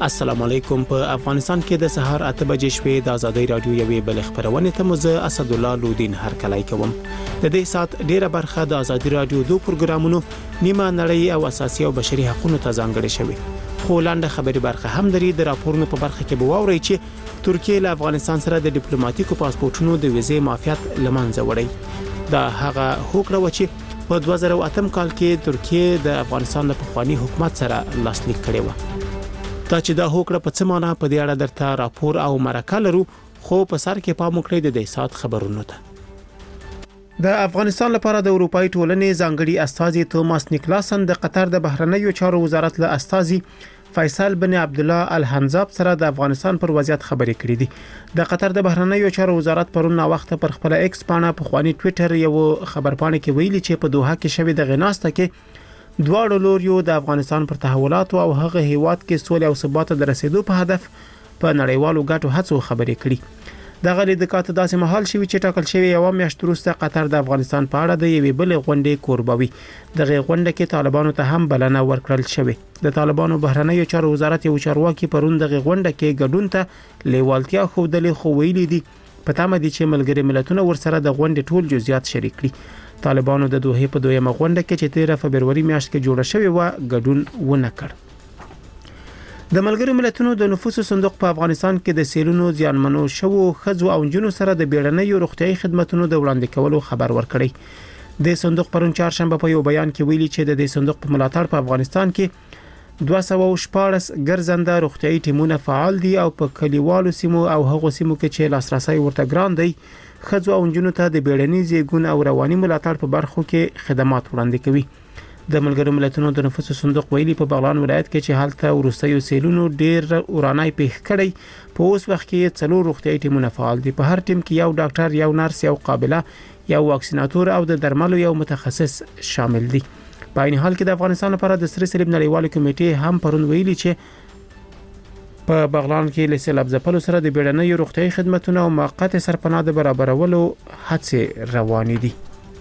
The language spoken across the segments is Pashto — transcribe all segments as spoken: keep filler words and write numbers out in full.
السلام علیکم. په افغانستان کې د سهار اته بجې شپې د ازادي رادیو یوې بل خبرونه ته مزه اسد الله لودین هرکلای کوم. د دې سات ډیره برخه د ازادي رادیو دوه پروګرامونو نیمه نړۍ او اساسي او بشري حقوقو ته ځانګړې شوی. خو لاندې خبري برخه هم لري. د راپورونو په برخه کې به واوري چې ترکیه له افغانستان سره د ډیپلوماټیکو پاسپورتونو د ویزې معافیت لمنځه وړي. دا هغه هوکړه و چې په دوه زره اته کال کې ترکیه د افغانستان له پخوانی حکومت سره لاسلیک کړی و. دا چې دا هوکړه په څه معنی په دې اړه درته راپور او مرکه لرو، خو په سر کې پام وکړئ د دې سات خبرونو ته. د افغانستان لپاره د اروپאי ټولنې ځانګړي استازي توماس نیکلاسن د قطر د بهرنیو چارو وزارت له استازي فیصل بن عبد الله الحنزاب سره د افغانستان پر وضعیت خبرې کړې دي. د قطر د بهرنیو چارو وزارت پرون وخت پر خپل ایکس پاڼه په خواني ټوئیټر یو خبرپاڼه کې ویلي چې په دوحه کې شوې د غناسته کې دواړو لوریو د افغانستان پر تحولات او هغه هیواد کې سولې او ثبات د رسیدو په هدف په نړیوالو ګټو هڅو خبرې کړي. د غلي د کاته داسې محل شوی چې ټاکل شوی یو میاشت وروسته قطر د افغانستان په اړه د یوې بل غونډې کوربوي. د غونډه کې طالبانو ته هم بلنه ورکړل شوې. د طالبانو بهرنیو چارو وزارت یو چارواکي پرون د غونډه کې ګډون ته لیوالتیا خوده خو ویلي دي په تمه دي چې ملګری ملتونه ورسره د غونډې ټول جزئیات شریک کړي. طالبانو د دوه په دویمه غونډه کې چې تیر فبرवरी میاشت کې جوړه شوې و ګډون ونه کړ. د ملګری ملتونو د نفوسو صندوق په افغانستان کې د سیلونو زیانمنو شوو خزو او جنونو سره د بیړنیو روغتيایي خدماتو د وړاندې کولو خبر ورکړی. د صندوق پرون چهارشنبه په یو بیان کې ویلي چې د دې صندوق په ملاتړ په افغانستان کې دوه سوه شپاړس ګرځنده روغتيایي ټیمونه فعال دي او په کلیوالو سیمو او هغو سیمو کې چې لاسرسي ورته ګران دی خزو او جنونو ته د بیړني زیګون او رواني ملاتړ په برخو کې خدمات وړاندې کوي. د ملګرو ملتونو د نفوسو صندوق ویلي په بغلان ولایت کې چې حالت ورستیو سیلونو ډیر اورانای پیښ کړي. په اوس وخت کې څلور روغتيایي ټیمونه فعال دي. په هر ټیم کې یو ډاکټر، یو نرس، یو قابله، یو واکسیناتور او د درملو یو متخصص شامل دي. په عین حال کې د افغانستان لپاره د سری صلیب نړیوال کمیټې هم پرون ویلي چې په بغلان کې له سیلاب ځپلو سره د بیړنیو روغتيایي خدماتو او موقت سرپناه د برابرولو هڅې روانې دي.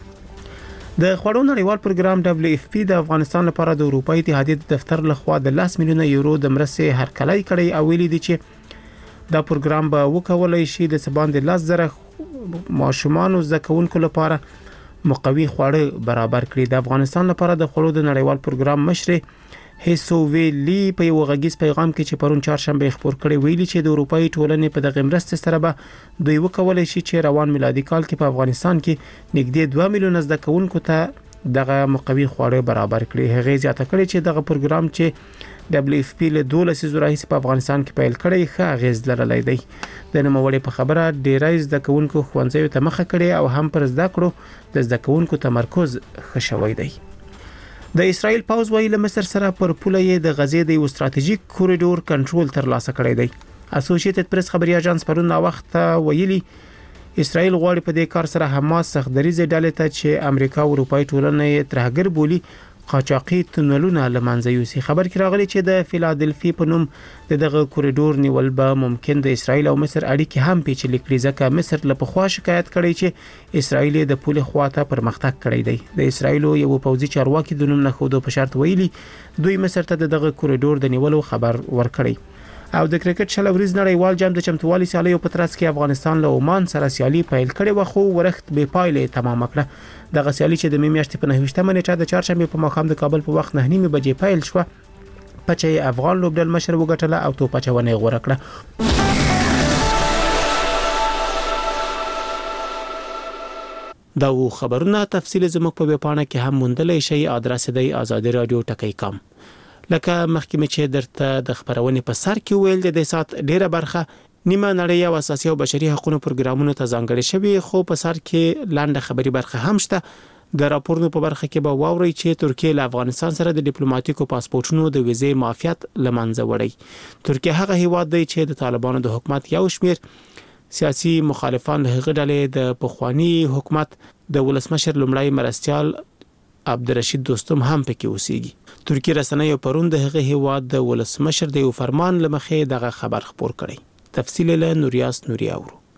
د خوړو نړیوال پروګرام دبليو اف پی د افغانستان لپاره د اروپאי اتحادیې دفتر لخوا د لس میلیونه یورو د مرستې هرکلی کړی او ویلي دي چې دا پروګرام به وکولای شي د سباند لس زره ماشومان او زکونکو لپاره مقوي خواړه برابر کړي. د افغانستان لپاره د خوړو د نړیوال پروګرام مشر هیسو ویلی په یو غږیز پیغام کې چې پرون چهارشنبه خبر کړی ویلي چې د اروپאי ټولنې په دغه مرستې سره به دوی وکولای شي چې روان میلادي کال کې په افغانستان کې نږدې دوه میلیونه زدکونکو ته دغه مقوي خواړه برابر کړي. هغه زیاته کړي چې دغه پروګرام چې دبليو اف پی له دولس زورایي په افغانستان کې پیل کړی ښه اغیز لرلی دی. د نوموړي په خبره ډیرای زدکونکو ښوونځیو ته مخه کړي او هم پر زده کړو د زدکونکو تمرکز ښه شوی دی. د اسرائیل پوز ویلي له مصر سره پر پوله یې د غزې د یو ستراتیژیک کوریډور کنټرول ترلاسه کړی دی. اسوسییټډ پریس خبري اژانس پرون وخت ویلي اسرائیل غواړي په دې کار سره حماس سختدریزه ډلې ته چې امریکا او اروپאי ټولنه ترهګر بولی قاچاقي تونلونه لمنځه یوسي. خبر کې راغلی چې د فیلادلفي په نوم دغه کوریډور نیول به ممکن د اسرائیل او مصر اړیکې هم پیچلې کړي ځکه مصر له پخوا شکایت کړی چې اسرائیل د پولې خواته پرمختګ کړی دی. د اسرائیل یو پوځي چارواکي د نوم نه خودو په شرط ویلي دوی مصر ته دغه کوریډور د نیولو خبر ورکړی. او د کرکټ شل ورځ نړیوال جام د چمتووالي سیالي په ترڅ کې افغانستان له عمان سره سیالي پیل کړې و خو ورخت به پایلې تمام کړه. د غسیالي چې د می میاشتې په نهه نیټه د چهارشنبه په ماښام د کابل په وخت نه نیمه بجې پیل شو. پچې افغان لوبډل مشر وګټله او تو پچونه غوړه کړه. دا و خبرونه تفصیل زموږ په ویبپاڼه کې هم موندلای شئ. ادرس دی ازادي رادیو ټکی کام. لکه مخکې چې درته د خبرونې په سر کې ویل د دې سات ډیره برخه نیمه نړۍ او اساسي او بشري حقوقو پروګرامونو ته ځانګړې شوی، خو په سر کې لاندې خبري برخه هم شته. د راپورونو په برخه کې به واوري چې ترکیه له افغانستان سره د ډیپلوماټیکو پاسپورتونو د ویزې معافیت لمنځه وړي. ترکیه هغه هیواد دی چې د طالبانو د حکومت یو شمیر سیاسي مخالفان له هغه ډلې د پخوانی حکومت د ولسمشر لومړی مرستيال عبدالرشید دوستم هم پکې اوسېږي. ترکیه رسنیو پرون د هغه هیواد د ولسمشر د یو فرمان لمخې دغه خبر خبر کړی. تفصیل له نوریاس نوري اورو.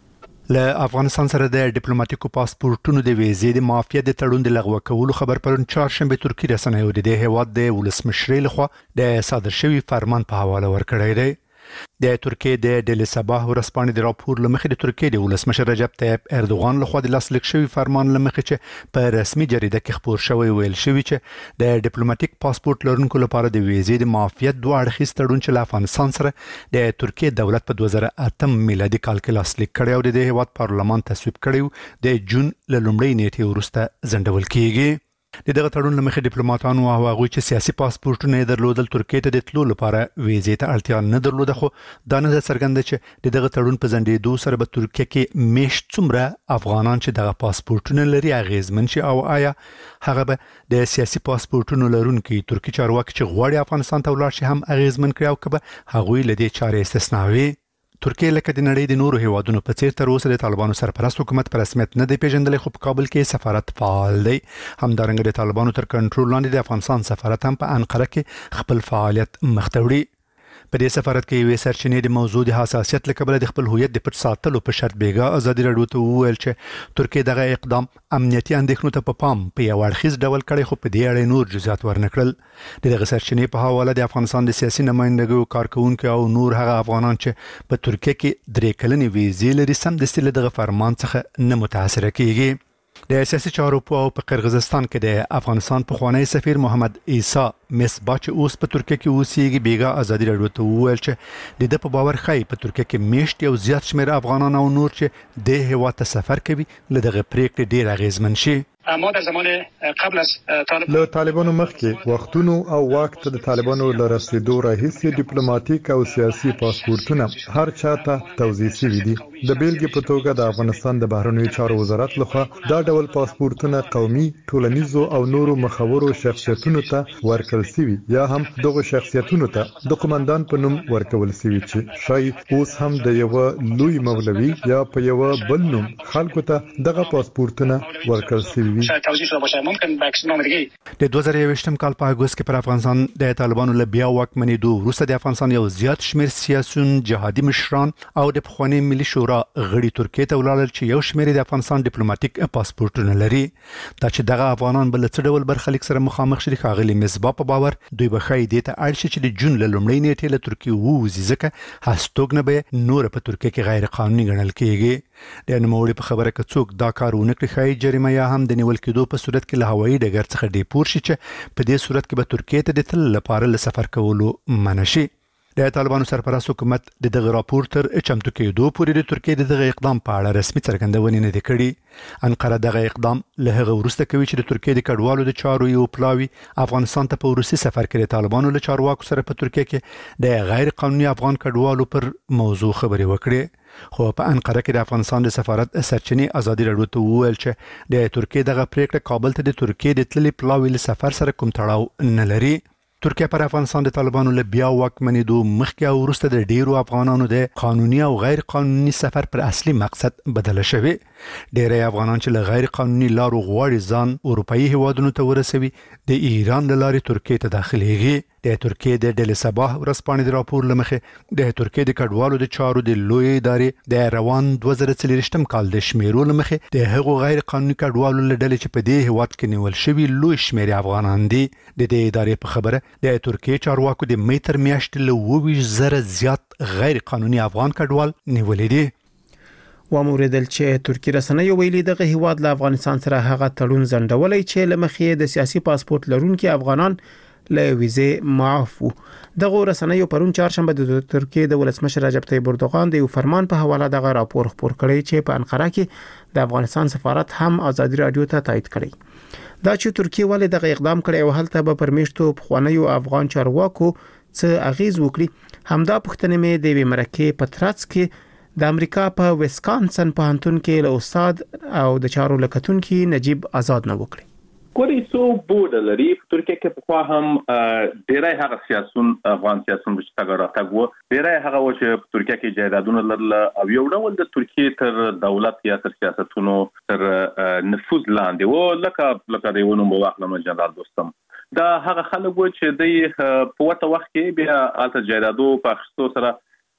له افغانستان سره د ډیپلوماټیکو پاسپورتونو د ویزې د معافیت د تړون د لغوه کولو خبر پرون چهارشنبه ترکیه رسنیو د هیواد د ولسمشر لخوا د صادر شوی فرمان په حواله ورکړی دی. د ترکیه د ډیلی صباح ورځپاڼې د راپور لمخې د ترکیه د ولسمشر رجب طیب اردوغان لخوا د لاسلیک شوی فرمان لمخې چې په رسمي جریده کې خپور شوی ویل شوی چې د ډیپلوماټیک پاسپورت لرونکو لپاره د ویزې د معافیت دوه اړخیز تړون چې له افغانستان سره د ترکیه دولت په دوه زره اته میلادي کال کې لاسلیک کړی او د هیواد پارلمان تصویب کړی د جون له لومړۍ نیټې وروسته ځنډول کیږي. د دغه تړون لمخې ډیپلوماټانو او هغوی چې سیاسي پاسپورتونه یې درلودل ترکیه ته د تلو لپاره ویزې ته اړتیا نه درلوده، خو دا نه څرګنده چې د دغه تړون په ځنډېدو سره به ترکیه کې میشت څومره افغانان چې دغه پاسپورتونه لري اغیزمن شي او آیا هغه به د سیاسي پاسپورتونو لرونکي ترکی چارواکي چې غواړي افغانستان ته ولاړ شي هم اغیزمن کړي او که به هغوی له دې چارې استثنا وي. ترکیه لکه د نړۍ د نورو هیوادونو په څیر تر اوسه د طالبانو سرپرست حکومت په رسمیت نه دی پیژندلی، خو په کابل کې سفارت فعال دی. همدارنګه د طالبانو تر کنټرول لاندې د افغانستان سفارت هم په انقره کې خپل فعالیت مخ ته وړي. په دې سفارت کې یوې سرچینې د موضوع د حساسیت له کبله د خپل هویت د پټ ساتلو په شرط بیګا ازادي راډیو ته وویل چې ترکیه دغه اقدام امنیتي اندېښنو ته په پام په یو اړخیز ډول کړی، خو په دې اړه نور جزئیات ورنکړل. د دغه سرچینې په حواله د افغانستان د سیاسي نمائندګیو کارکونکو او نور هغه افغانان چې په ترکیه کې درې کلنې ویزې لري سمدستي له دغه فرمان څخه نه متاثره کیږي. د سیاسي چارو په په قرغیزستان کې د افغانستان پخوانی سفیر محمد عیسی مصباح چې اوس په ترکیه کې اوسېږي بیګا ازادي راډیو ته وویل چې د ده په باور ښایي په ترکیه کې میشت یو زیات شمېر افغانان او نور چې د هیواد ته سفر کوي له دغه پریکړې ډېر اغیزمن شي. ما در زمان قبل از طالب له طالبانو مخکې وختونو او واک ته د طالبانو له رسیدو راهیسې ډیپلوماټیک او سیاسي پاسپورتونه هر چاته توزیع شوي دي. د بیلګې په توګه د افغانستان د بهرنیو چارو وزارت لخوا دا ډول پاسپورتونه قومي، ټولنیزو او نورو مخورو شخصیتونو ته ورکړل شوي یا هم دغه شخصیتونو ته د قومندان په نوم ورکول شوي چې شاید اوس هم د یو لوی مولوي یا په یو بل نوم خلکو ته دغه پاسپورتونه ورکړل شوي. د دوه زره یوویشتم کال په اګوست کې پر افغانستان د طالبانو له بیا واکمنېدو وروسته د افغانستان یو زیات شمېر سیاسیون، جهادي مشران او د پخواني ملي شورا غړي ترکیه ته ولاړل چې یو شمېر د افغانستان ډیپلوماټیک پاسپورتونه لري. دا چې دغه افغانان بل څه ډول برخلیک سره مخامخ شي ښاغلي مصباح په باور دوی به ښایي دې ته اړ شي چې د جون له لومړۍ نیټې له ترکیې ووځي، ځکه هستوګنه به نور په ترکیه کې غیر قانوني ګڼل کېږي. د نوموړي په خبره که څوک دا کار ونه کړي ښایي جریمه یا هم د نیول کېدو په صورت کې له هوایي ډګر څخه ډیپور شي چې په دې صورت کې به ترکیه ته د تل لپاره له سفر کولو منع شي. د طالبانو سرپرست حکومت د دغه راپور تر چمتو کېدو پورې د ترکیه د دغه اقدام په اړه رسمي څرګندونې نه دي کړي. انقره دغه اقدام له هغه وروسته کوي چې د ترکیه د کډوالو د چارو یو پلاوی افغانستان ته په وروستي سفر کې د طالبانو له چارواکو سره په ترکیه کې د غیر قانوني افغان کډوالو پر موضوع خبرې وکړي. خو په انقره کې د افغانستان د سفارت سرچینې ازادي راډیو ته وویل چې د ترکیه دغه پریکړه کابل ته د ترکیه د تللي پلاوي له سفر سره کوم تړاو نه لري. ترکیه پر افغانستان د طالبانو له بیا واکمنېدو مخکې او وروسته د ډیرو افغانانو د قانوني او غیر قانوني سفر پر اصلي مقصد بدله شوی. ډیری افغانان چې له غیر قانوني لارو غواړي ځان اروپאי هیوادونو ته ورسوي د ایران له لارې ترکیه ته داخليږي. د ترکیه د ډیلی صباح ورځپاڼې د راپور لمخې د ترکیه د کډوالو د چارو د لوی ادارې د روان دوه زره څلوېښتم کال د شمیرو لمخې د هغو غیر قانوني کډوالو له ډلې چې په دې هیواد کې نیول شوي لوی شمېر افغانان دي. د دې ادارې په خبره د ترکیه چارواکو د می تر میاشتې له اووه ویشت زره زیات غیر قانوني افغان کډوال نیولې دي. وموریدل چې ترکی رسنیو ویلي دغه هیواد له افغانستان سره هغه تړون ځنډولای چې لمخې د سیاسي پاسپورت لرونکي افغانان له ویزې معاف وو. دغه رسنیو پرون چهارشنبه د ترکیه د ولسمشر رجب طیب اردوغان د یو فرمان په حواله دغه راپور خپور کړی چې په انقره کې د افغانستان سفارت هم ازادي راډیو ته تایید کړی. دا چې ترکیه ولې دغه اقدام کړی او هلته به پرمیشتو پخوانیو افغان چارواکو څه اغیز وکړي، همدا پوښتنه مې د مرکه په ترڅ کې د امریکا په ویسکانسن پوهنتون کې له استاد او د چارو لکتونکو نجیب آزاد نه وکړي. کولی سو بوده لري په ترکیه کې په خوا هم ډیری هغه سیاسون افغان سیاسون چې څنګه راټګو ډیری هغه و چې په ترکیه کې جایدادونه لرل او یو ډول د ترکیه تر دولت یا تر سیاستونو تر نفوذ لاندې و لکه لکه د ونوم واخلم جنرال دوستم دا هغه خلک و چې د په وخت وخت کې بیا الته جایدادو په اخستو سره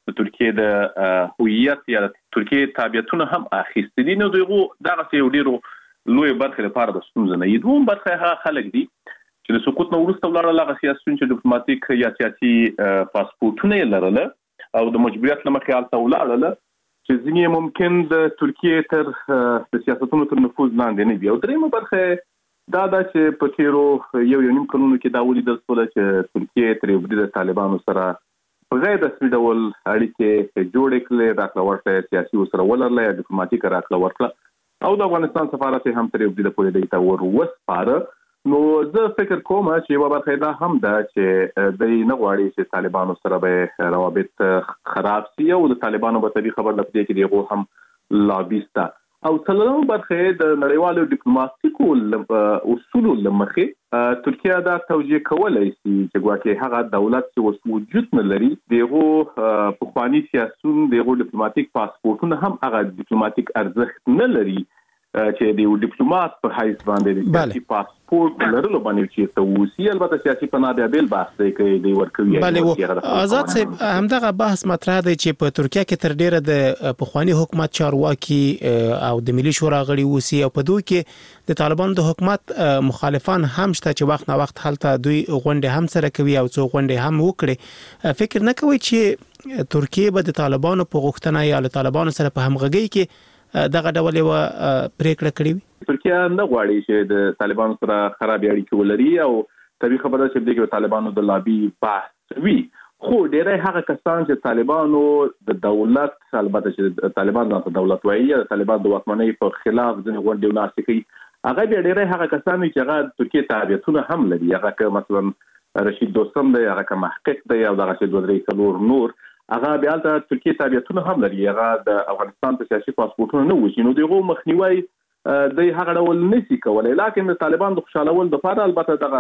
د ترکیه د هویت یا د ترکیه تابعیتونه هم اخیستي دي. نو دغه دغه یو ډیرو لوی برخه لپاره د ستونزې نه یي. دوم برخه هغه خلک دي چې د سقوط نو وروسته ولاړ لغه سیاسيون چې ډیپلوماټیک یا سیاسي پاسپورتونه لرله او د مجبوریت لمخې حالت ولاړله چې ځینې ممکن د ترکیه تر د سیاستونو تر نفوذ لاندې نه وي. او درېمه برخه دا ده چې په تیرو یو یو نیم کلونو کې دا ولیدل شول چې ترکیه تر یو د طالبانو سره په غیر رسمي ډول اړیکې جوړې کړې، راکړه ورکړه سیاسي وسره ولرله یا ډیپلوماټیک راکړه ورکړه او د افغانستان سفارت هم تر یو د پوهې د تور وسپاره. نو زه فکر کوم چې یو برخه دا هم ده چې د نه غواړي چې طالبانو سره به روابط خراب شي او د طالبانو په تبي خبر لپاره کې دیغه هم لابیستا او څلورم برخه د نړیوالو ډیپلوماټیکو اصول لمخې ترکیه دا توجیه کولای شي چې ګواکې هغه دولت چې وجود نه لري دغه په خواني سیاسيون دغه ډیپلوماټیک پاسپورتونه هم هغه ډیپلوماټیک ارزښت نه لري چې د یو ډیپلوماټ په حیث باندې د سیاسي پاسپورت لرلو باندې چې ته وسی البته سیاسي پناه بل بحث کوي دی ورکوي. بله آزاد صاحب همدغه بحث مطرح دی چې په ترکیه کې تر ډیره د پخوانی حکومت چارواکي او د ملي شورا غړي وسی او په دوی کې د طالبانو د حکومت مخالفان هم شته چې وخت نه وخت هلته دوی غونډه هم سره کوي او څو غونډه هم وکړي. فکر نه کوي چې ترکیه به د طالبانو په غوښتنه یا له طالبانو سره په همغږي کې دغه ډول یو پریکړه کړې وي؟ ترکیه نه غواړي چې د طالبانو سره خراب اړیکې ولري او طبيعي خبره چې دغه طالبانو د لابي بحث وي. خو ډېری هغه کسان چې طالبانو د دولت البته چې طالبان د دولت وایي د طالبان د واکمنۍ په خلاف ځنې غونډې وناسي کوي هغه بیا ډېری هغه کسان چې هغه ترکیه تابعیتونه هم لري. هغه که مثلا رشید دوستم دی، هغه که محقق دی او دغه چې دوه درې څلور نور هغه بیا د ترکیه تابعیتونه هم لري. هغه د افغانستان په سیاسي پاسپورتونو نه وشي. نو دغه مخنیوي د هغه ډول نشي کولای. لکه د طالبان د خوشالول د لپاره البته دغه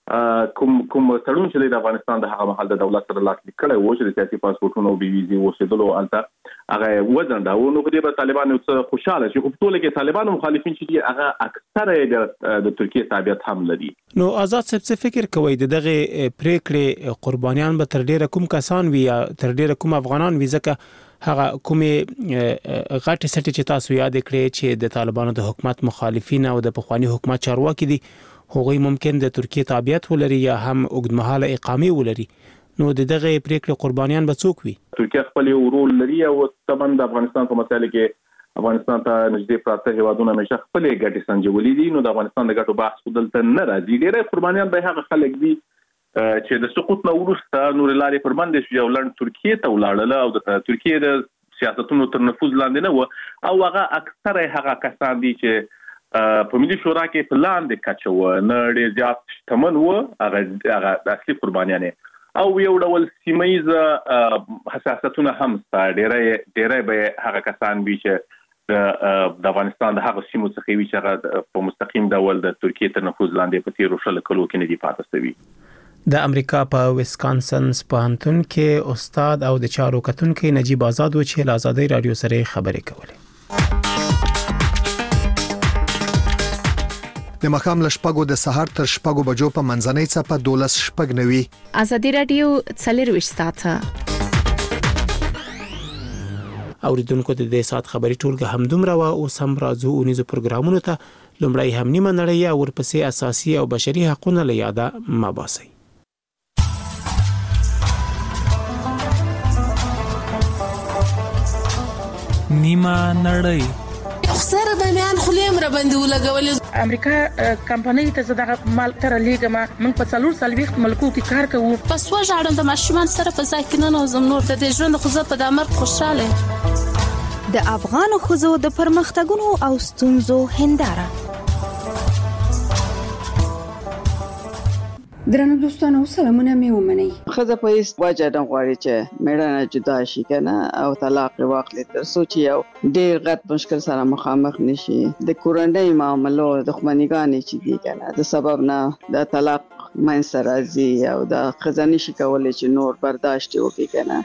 کوم کوم تړون چې د افغانستان د هغه محل د دولت سره لاسلیک کړي وو چې د سیاسي پاسپورتونو او بي ویزي وسیدلو البته هغه وزن دا و. نو په دې طالبان یو خوشاله شي. خو په ټوله کې طالبان مخالفین چې هغه اکثره د ترکیه تابعیت هم لري. نو آزاد صاحب څه فکر کوي د دغه پریکړې قربانیان به تر ډیره کوم کسان وي یا تر ډیره کوم افغانان وي؟ ځکه هغه کومې غټي سټي چې تاسو یاد کړئ چې د طالبانو د حکومت مخالفین او د پخوانی حکومت چارواکي دي هغوی ممکن د ترکیه تابعیت ولري یا هم اوږدمهاله اقامه ولري. نو دغه پریکړې قربانیان به څوک وي؟ ترکیه خپل ورول لري او طبعا د افغانستان په مسایلو کې افغانستان ته نږدې پراته هیوادونه همیشه خپل ګټې سنجولې دي. نو د افغانستان د ګټو بحث دلته نه راځي. ډېری قربانیان به هغه خلک دي چې د سقوط نو وروسته نور لارې پر باندې شو یو لړ ترکیه ته ولاړل او د ترکیه د سیاستونو تر نفوذ لاندې نه و او هغه اکثره هغه کسان دي چې په ملي شورا کې په لاندې کچو نه ډېر زیات شتمن و هغه هغه اصلي قربانیان او یو ډول سیمایز حساسیتونه هم ډېرې ډېرې به هغه کسان وي چې د افغانستان د هغه سیمو څخه وي چې هغه په مستقیم ډول د ترکیه تر نفوذ لاندې په تیرو شلو کلو کې نه دي پاتې شوي. د امریکا په ویسکانسن پوهنتون کې استاد او د چارو کتونکو نجیب آزاد و چې له آزادۍ رادیو سره خبرې کولې. د مخام لشپګو د سحر تر شپګو بجو په منځنۍ صفه دولس شپګ نوي آزادۍ رادیو څلرويش ساعته. اوریدونکو د دې سات خبري ټولګه هم دومره وا او سم راځو اونیزو پروګرامونو ته لومړی هم نیمه نړۍ او ورپسې اساسي او بشري حقوقونه له یاده مباسي. نیمه نړۍ خسر د میان خلیم را باندې ولګول. امریکا کمپنۍ ته زړه مال تر لیګما موږ په څلور سال وخت ملکو کې کار کوو. پس وژاړم د ماشومان سره په ځای کې نه نوزم نور د دې ژوند خو زه په دامر خوشاله. د افغان خوځو د پرمختګونو او ستونزو هنداره. درنو دوستانو سلامونه مې ومنئ. خزه په هیڅ وجه نه غواړي چې میړانه جدا شي کنه او طلاق واخلي تر څو چې یو ډېر غټ مشکل سره مخامخ نشي. د کورنۍ معاملو دښمنیګانې چې دي کنه د سبب نه د طلاق منځ راځي او د خزه نشي کولای چې نور برداشت وکړي کنه.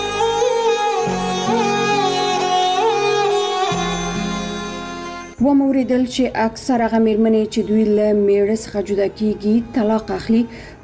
و موریدونکو اوریدل چې اکثره غمیرمنې چې دوی له میړه څخه جدا کیږي طلاق اخلي